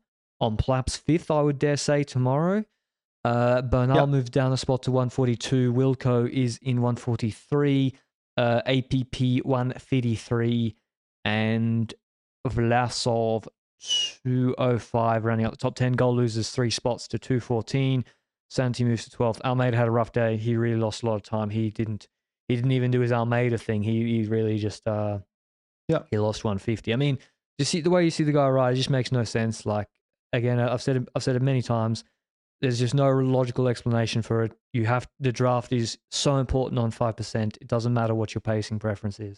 on Plapp's 5th, I would dare say, tomorrow. Bernal Yep. moved down a spot to 142. Wilco is in 143. APP 133. And Vlasov 205, rounding out the top 10. Goal loses 3 spots to 214. Santi moves to 12th. Almeida had a rough day. He really lost a lot of time. He didn't even do his Almeida thing. He really just he lost 150. I mean, just see the way you see the guy ride, it just makes no sense. Like, again, I've said it many times. There's just no logical explanation for it. The draft is so important on 5%. It doesn't matter what your pacing preference is.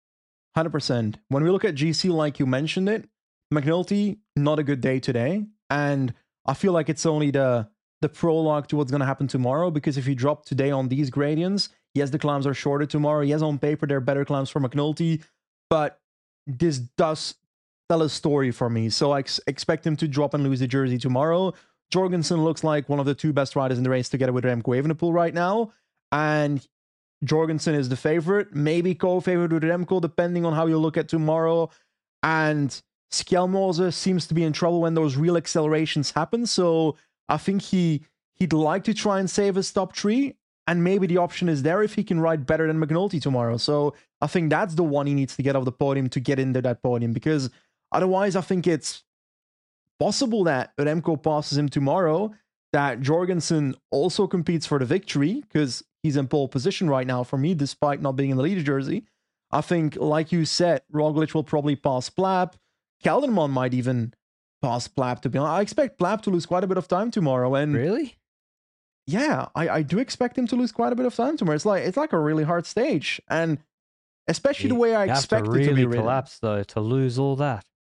100%. When we look at GC, like you mentioned it, McNulty, not a good day today. And I feel like it's only the prologue to what's going to happen tomorrow, because if you drop today on these gradients, yes, the climbs are shorter tomorrow. Yes, on paper, they're better climbs for McNulty, but this does tell a story for me. So I expect him to drop and lose the jersey tomorrow. Jorgensen looks like one of the 2 best riders in the race together with Remco Evenepoel right now. And Jorgensen is the favorite, maybe co-favorite with Remco, depending on how you look at tomorrow. And Skjelmose seems to be in trouble when those real accelerations happen. So I think he'd like to try and save his top 3. And maybe the option is there if he can ride better than McNulty tomorrow. So I think that's the one he needs to get off the podium to get into that podium. Because otherwise, I think it's possible that Remco passes him tomorrow, that Jorgensen also competes for the victory, because he's in pole position right now for me, despite not being in the leader jersey. I think, like you said, Roglic will probably pass Plapp. Kelderman might even pass Plapp, to be honest. I expect Plapp to lose quite a bit of time tomorrow. And Really? yeah, I do expect him to lose quite a bit of time tomorrow. It's like a really hard stage. And especially the way I expect it to it to be ridden. collapse, though, to lose all that.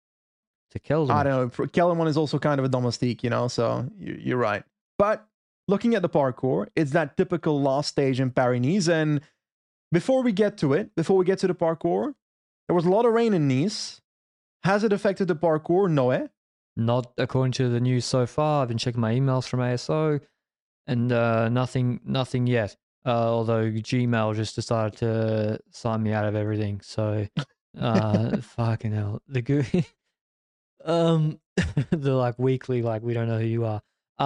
To kill them. I don't know. Kellerman is also kind of a domestique, so you're right. But looking at the parkour, it's that typical last stage in Paris-Nice. And before we get to the parkour, there was a lot of rain in Nice. Has it affected the parkour? No, eh? Not according to the news so far. I've been checking my emails from ASO, and nothing yet. Although Gmail just decided to sign me out of everything. So, fucking hell. The good. The like weekly, like, we don't know who you are.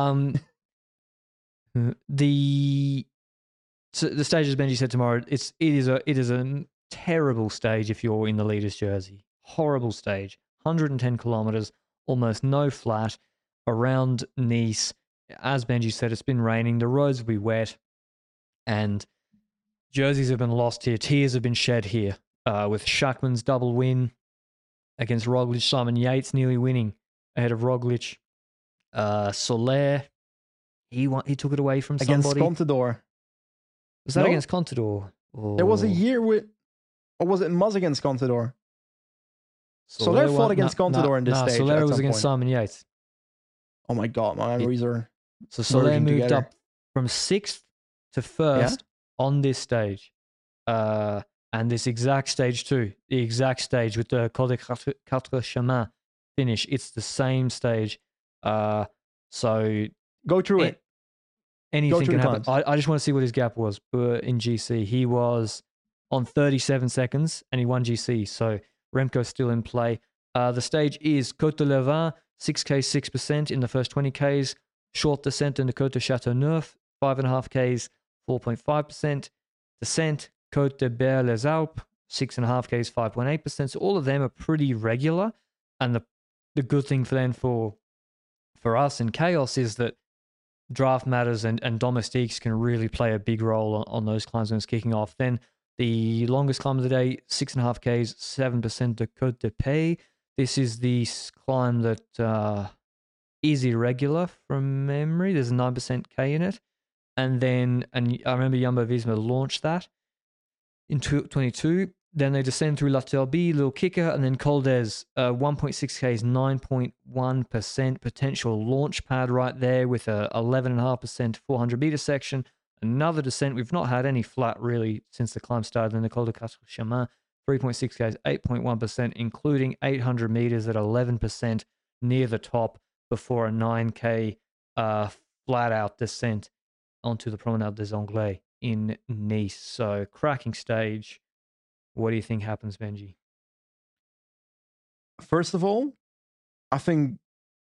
The stage, as Benji said, tomorrow, it is a terrible stage if you're in the leader's jersey. Horrible stage. 110 kilometers, almost no flat around Nice. As Benji said, it's been raining. The roads will be wet, and jerseys have been lost here. Tears have been shed here. With Schachmann's double win against Roglic, Simon Yates nearly winning ahead of Roglic. Soler, he took it away from against somebody. Contador. Was that No? against Contador? There was a year or was it Muz against Contador? Soler fought against Contador in this stage. Soler at was some against point. Simon Yates. Oh my god, my memories are. So Soler merging moved together. up from 6th to 1st on this stage. And this exact stage too. The exact stage with the Col de Quatre Chemins finish. It's the same stage. So Go through it. anything through can the happen. climbs. I just want to see what his gap was in GC. He was on 37 seconds and he won GC. So Remco's still in play. The stage is Côte de Lervin, 6K, 6% in the first 20Ks. Short descent in the Côte de Châteauneuf, 5.5Ks, 4.5%. Descent, Côte de Berre-les-Alpes, 6.5Ks, 5.8%. So all of them are pretty regular. And the good thing for us in Chaos is that draft matters and domestiques can really play a big role on those climbs when it's kicking off. Then the longest climb of the day, 6.5Ks, 7% de Côte de Paix. This is the climb that is irregular from memory. There's a 9% K in it. And I remember Jumbo-Visma launched that in 22. Then they descend through La Turbie, Little Kicker, and then Col d'Ez, 1.6K is 9.1% potential launch pad right there with a 11.5% 400-meter section. Another descent. We've not had any flat really since the climb started. Then the Col de Quatre Chemins, 3.6K is 8.1%, including 800 meters at 11% near the top before a 9K flat-out descent onto the Promenade des Anglais in Nice. So cracking stage. What do you think happens, Benji? First of all, I think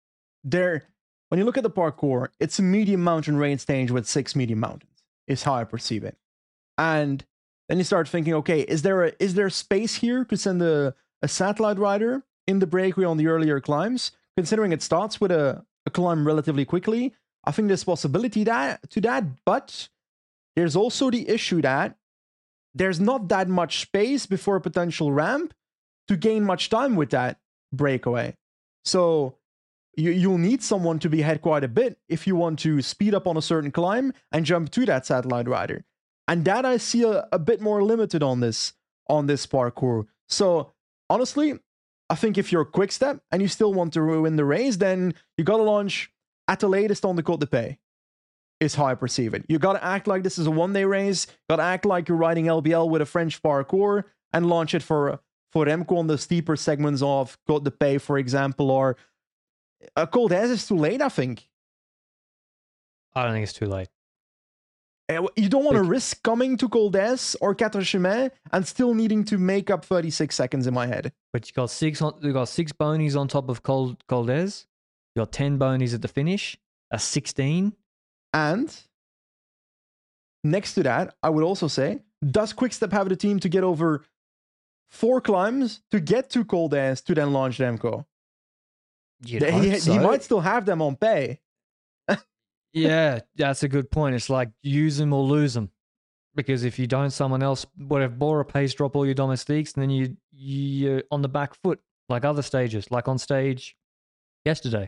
when you look at the parkour, it's a medium mountain range stage with 6 medium mountains, is how I perceive it. And then you start thinking, okay, is there space here to send a satellite rider in the breakaway on the earlier climbs? Considering it starts with a climb relatively quickly, I think there's possibility to that, but there's also the issue that there's not that much space before a potential ramp to gain much time with that breakaway. So you'll need someone to be ahead quite a bit if you want to speed up on a certain climb and jump to that satellite rider. And that I see a bit more limited on this parkour. So honestly, I think if you're quick step and you still want to win the race, then you gotta launch at the latest on the Côte d'Épée, is how I perceive it. You gotta act like this is a one-day race, gotta act like you're riding LBL with a French parkour, and launch it for Remco on the steeper segments of Côte d'Épée, for example, or Col d'Èze is too late, I think. I don't think it's too late. You don't want to risk coming to Col d'Èze or Quatre Chemins and still needing to make up 36 seconds in my head. But you got six bonies on top of Col d'Èze. You got 10 bonies at the finish. That's 16. And next to that, I would also say, does Quickstep have the team to get over 4 climbs to get to Col d'Èze to then launch Remco? He might still have them on pay. Yeah, that's a good point. It's like use them or lose them. Because if you don't, someone else would have Bora pace drop all your domestiques, and then you're on the back foot, like other stages, like on stage yesterday,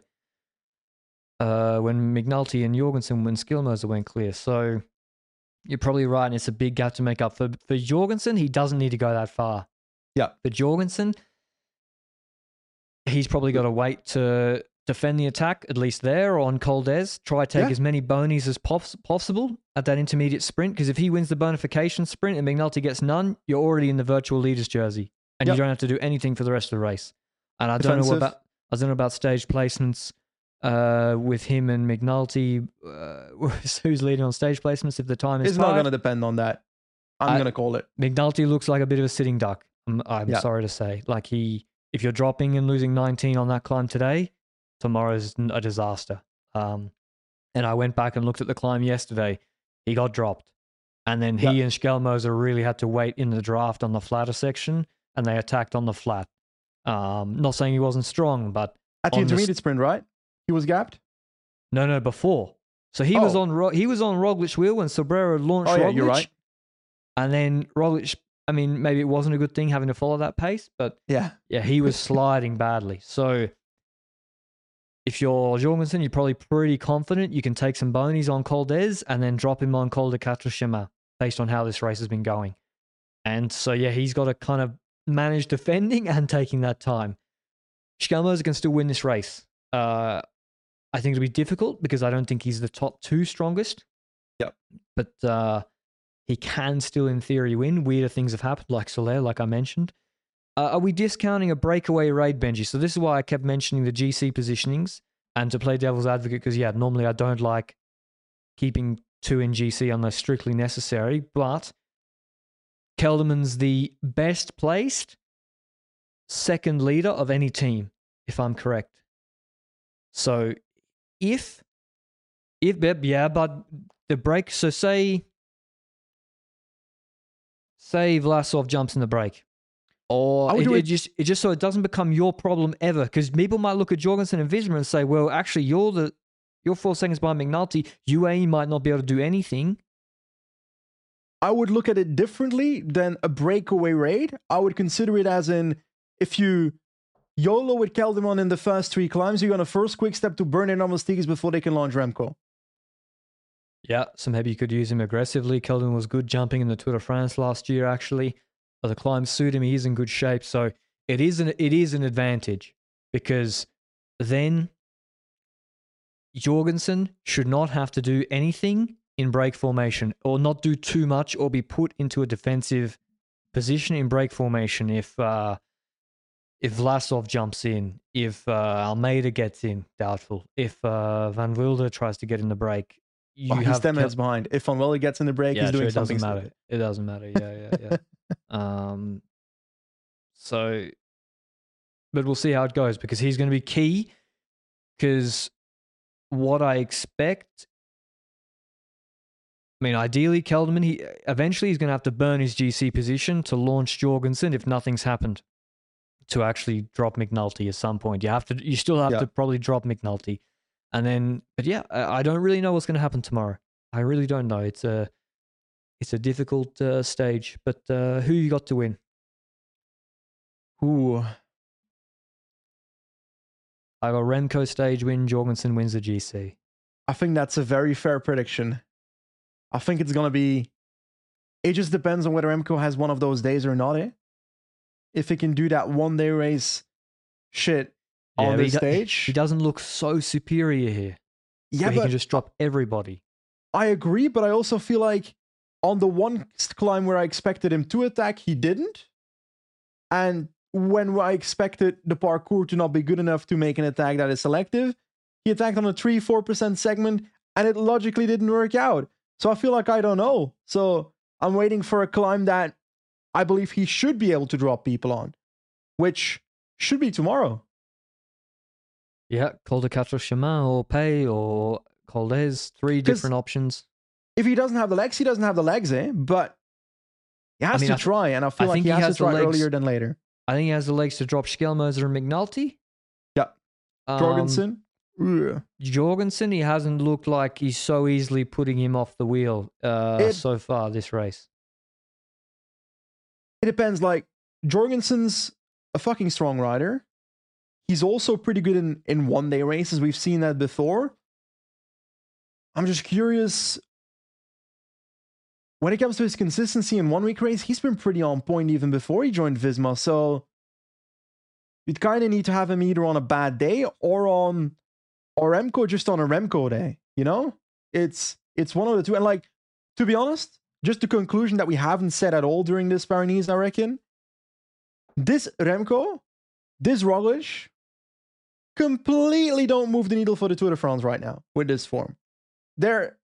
when McNulty and Jorgensen, when Skillmoser went clear. So you're probably right, and it's a big gap to make up. For Jorgensen, he doesn't need to go that far. Yeah. For Jorgensen, he's probably got to wait to defend the attack, at least there on Col d'Èze. Try to take as many bonies as possible at that intermediate sprint, because if he wins the bonification sprint and McNulty gets none, you're already in the virtual leader's jersey, and you don't have to do anything for the rest of the race. And I don't know about stage placements with him and McNulty. Who's leading on stage placements if the time is It's not going to depend on that. I'm going to call it. McNulty looks like a bit of a sitting duck. I'm sorry to say. Like if you're dropping and losing 19 on that climb today, tomorrow's a disaster. And I went back and looked at the climb yesterday. He got dropped. And then he and Skellmoser really had to wait in the draft on the flatter section, and they attacked on the flat. Not saying he wasn't strong, but at the intermediate sprint, right? He was gapped? No, before. So he was on Roglic wheel when Sobrero launched Roglic. You're right. And then Roglic, I mean, maybe it wasn't a good thing having to follow that pace, but yeah, he was sliding badly. So if you're Jorgensen, you're probably pretty confident you can take some bonies on Col d'Èze and then drop him on Col de Quatre Chemins based on how this race has been going. And so, he's got to kind of manage defending and taking that time. Skellmoser can still win this race. I think it'll be difficult because I don't think he's the top 2 strongest. Yep. But he can still, in theory, win. Weirder things have happened, like Soler, like I mentioned. Are we discounting a breakaway raid, Benji? So this is why I kept mentioning the GC positionings, and to play devil's advocate, because normally I don't like keeping 2 in GC unless strictly necessary, but Kelderman's the best placed second leader of any team, if I'm correct. So but the break, so say Vlasov jumps in the break. Or it just so it doesn't become your problem ever, because people might look at Jorgensen and Visma and say, well, actually, you're 4 seconds behind McNulty. UAE might not be able to do anything. I would look at it differently than a breakaway raid. I would consider it as in, if you YOLO with Kelderman in the first 3 climbs, you're going to first quick step to burn in domestiques before they can launch Remco. Yeah, so maybe you could use him aggressively. Kelderman was good jumping in the Tour de France last year, actually. The climbs suit him. He is in good shape. So it is an advantage, because then Jorgensen should not have to do anything in break formation, or not do too much, or be put into a defensive position in break formation if Vlasov jumps in, if Almeida gets in, doubtful. If Van Wilder tries to get in the break, he's 10 minutes behind. If Van Wilder gets in the break, he's doing something. It doesn't matter. Yeah. So, but we'll see how it goes, because he's going to be key Because what I expect, I mean, ideally, Kelderman, eventually he's going to have to burn his GC position to launch Jorgensen if nothing's happened to actually drop McNulty at some point. You still have to probably drop McNulty. And then, but yeah, I don't really know what's going to happen tomorrow. I really don't know. It's a difficult stage, but who you got to win? Ooh. I got Remco stage win, Jorgensen wins the GC. I think that's a very fair prediction. I think it's going to be... It just depends on whether Remco has one of those days or not, eh? If he can do that one-day race shit on this stage... He doesn't look so superior here. Yeah, he can just drop everybody. I agree, but I also feel like on the one climb where I expected him to attack, he didn't. And when I expected the parkour to not be good enough to make an attack that is selective, he attacked on a 3-4% segment, and it logically didn't work out. So I feel like I don't know. So I'm waiting for a climb that I believe he should be able to drop people on, which should be tomorrow. Yeah, Col de Quatre Chemins or Pay or Col d'Ez, 3 different options. If he doesn't have the legs, he doesn't have the legs, eh? But he has to try, and I feel like he has to try earlier than later. I think he has the legs to drop Schelmoser and McNulty. Yeah. Jorgensen. Jorgensen, he hasn't looked like he's so easily putting him off the wheel so far this race. It depends. Like, Jorgensen's a fucking strong rider. He's also pretty good in one-day races. We've seen that before. I'm just curious. When it comes to his consistency in one-week race, he's been pretty on point even before he joined Visma. So you'd kind of need to have him either on a bad day or Remco just on a Remco day. You know, it's one of the two. And like, to be honest, just the conclusion that we haven't said at all during this Paris, I reckon, this Remco, this Roglic, completely don't move the needle for the Tour de France right now with this form. They're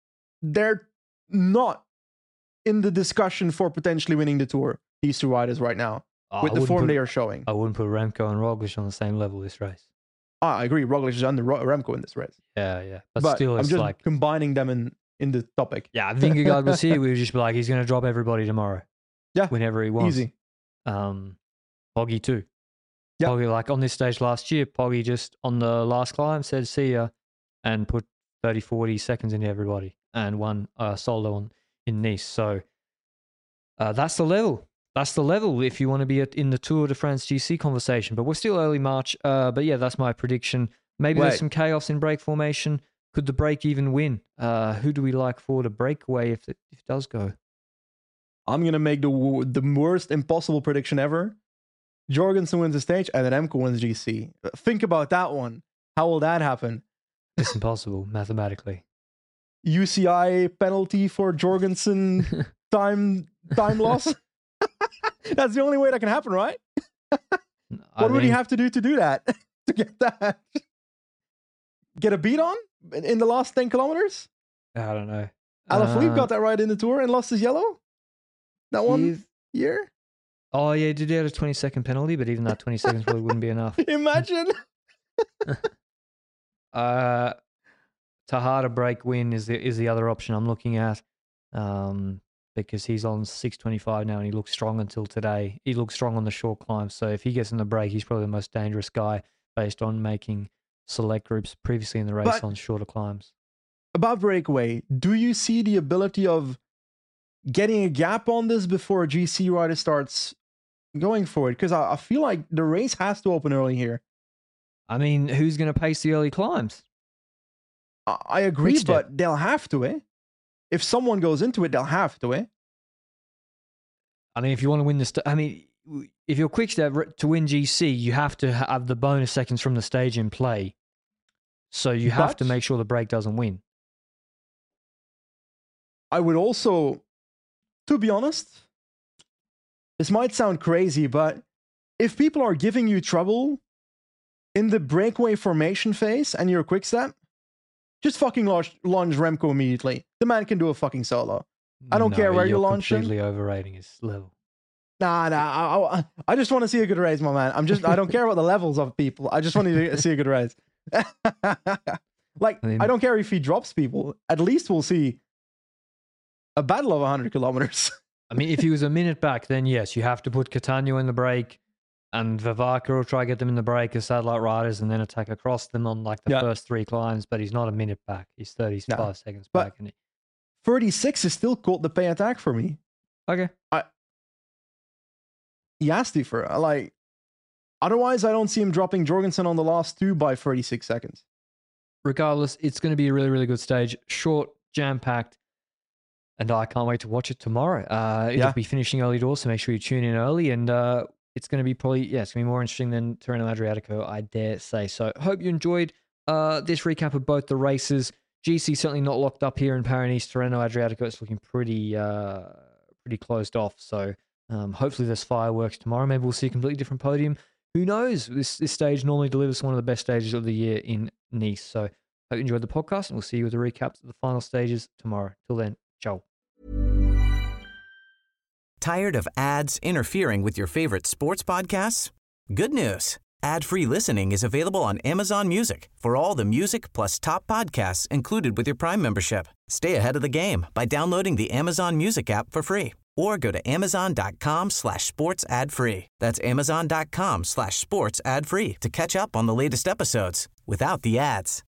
not in the discussion for potentially winning the Tour, these two riders right now, with the form they are showing. I wouldn't put Remco and Roglic on the same level this race. I agree. Roglic is under Remco in this race. Yeah. But still, I'm it's just like combining them in the topic. Yeah, Vingegaard was here. We would just be like, he's going to drop everybody tomorrow. Yeah. Whenever he wants. Easy. Poggy too. Yeah. Poggy, like on this stage last year, Poggy just on the last climb said, see ya, and put 30, 40 seconds into everybody and won solo in Nice. So that's the level. That's the level if you want to be in the Tour de France GC conversation. But we're still early March. But yeah, that's my prediction. Maybe there's some chaos in break formation. Could the break even win? Who do we like for the breakaway if it does go? I'm going to make the worst impossible prediction ever. Jorgensen wins the stage and then Remco wins GC. Think about that one. How will that happen? It's impossible mathematically. UCI penalty for Jorgensen time loss? That's the only way that can happen, right? What would he have to do that? To get that? Get a beat on in the last 10 kilometers? I don't know. Alaphilippe got that right in the Tour and lost his yellow? That one year? Oh, yeah, did he have a 20-second penalty? But even that 20 seconds probably wouldn't be enough. Imagine. Tahada break win is the other option I'm looking at. Because he's on 6:25 now and he looked strong until today. He looked strong on the short climb. So if he gets in the break, he's probably the most dangerous guy based on making select groups previously in the race on shorter climbs. About breakaway, do you see the ability of getting a gap on this before a GC rider starts going for it? Because I feel like the race has to open early here. I mean, who's going to pace the early climbs? I agree, but they'll have to, eh? If someone goes into it, they'll have to, eh? I mean, if you want to win this, if you're Quickstep to win GC, you have to have the bonus seconds from the stage in play. So you have to make sure the break doesn't win. I would also, to be honest, this might sound crazy, but if people are giving you trouble in the breakaway formation phase and you're a Quickstep, just fucking launch Remco immediately. The man can do a fucking solo. I don't care where you launch him. You're completely overrating his level. Nah. I just want to see a good race, my man. I don't care about the levels of people. I just want to see a good race. Like, I mean- I don't care if he drops people. At least we'll see a battle of 100 kilometers. I mean, if he was a minute back, then yes, you have to put Catania in the break, and Vavaka will try to get them in the break as satellite riders and then attack across them on like the Yeah. first 3 climbs, but he's not a minute back. He's 35 No. seconds But- back. And 36 is still called the pay attack for me. okay. He has to for like. Otherwise, I don't see him dropping Jorgensen on the last 2 by 36 seconds. Regardless, it's going to be a really, really good stage. Short, jam-packed, and I can't wait to watch it tomorrow. It'll Yeah. be finishing early doors, so make sure you tune in early. And it's going to be probably, it's going to be more interesting than Tirreno Adriatico, I dare say. So hope you enjoyed this recap of both the races. GC certainly not locked up here in Paris. Tirreno Adriatico, it's looking pretty closed off. So hopefully there's fireworks tomorrow. Maybe we'll see a completely different podium. Who knows? This stage normally delivers one of the best stages of the year in Nice. So hope you enjoyed the podcast, and we'll see you with the recaps of the final stages tomorrow. Till then, ciao. Tired of ads interfering with your favorite sports podcasts? Good news. Ad-free listening is available on Amazon Music for all the music plus top podcasts included with your Prime membership. Stay ahead of the game by downloading the Amazon Music app for free or go to amazon.com/sports ad free. That's amazon.com/sports ad free to catch up on the latest episodes without the ads.